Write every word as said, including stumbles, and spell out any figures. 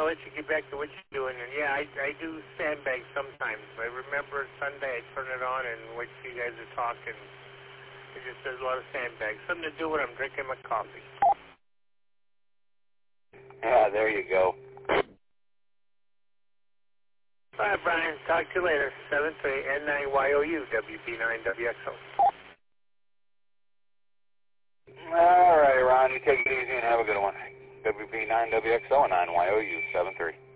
let you get back to what you're doing. And yeah, I, I do sandbag sometimes. I remember Sunday I turn it on and watch you guys are talking. It just does a lot of sandbags. Something to do when I'm drinking my coffee. Yeah, there you go. All right, Brian. Talk to you later. seven three N nine Y O U W B nine W X O. All right, Ron. You take it easy and have a good one. W B nine W X O and nine Y O U seven three.